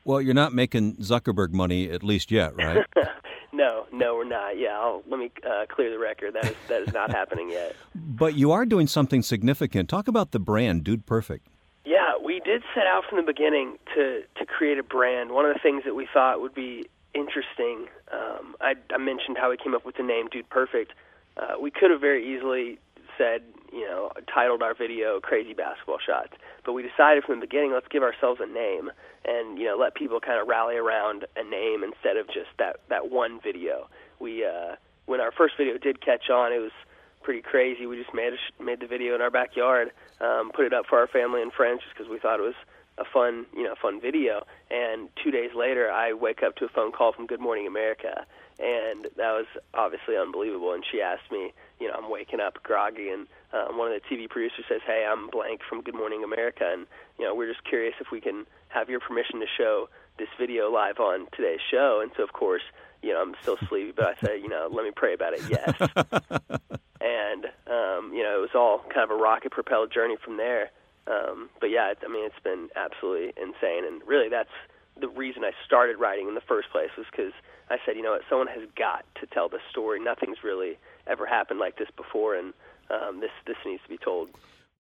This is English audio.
Well, you're not making Zuckerberg money, at least yet, right? No, we're not. Yeah, let me clear the record. That is not happening yet. But you are doing something significant. Talk about the brand, Dude Perfect. Yeah, we did set out from the beginning to create a brand. One of the things that we thought would be interesting, I mentioned how we came up with the name Dude Perfect. We could have very easily said, titled our video Crazy Basketball Shots. But we decided from the beginning, let's give ourselves a name and, let people kind of rally around a name instead of just that one video. We, when our first video did catch on, it was pretty crazy. We just made the video in our backyard, put it up for our family and friends just because we thought it was a fun video. And 2 days later, I wake up to a phone call from Good Morning America, and that was obviously unbelievable. And she asked me, I'm waking up groggy, and one of the TV producers says, "Hey, I'm blank from Good Morning America, and we're just curious if we can have your permission to show this video live on today's show." And so, of course, I'm still sleepy, but I said, let me pray about it. Yes. And it was all kind of a rocket-propelled journey from there. But yeah, it's been absolutely insane, and really that's the reason I started writing in the first place, was because I said, someone has got to tell this story. Nothing's really ever happened like this before, and this needs to be told.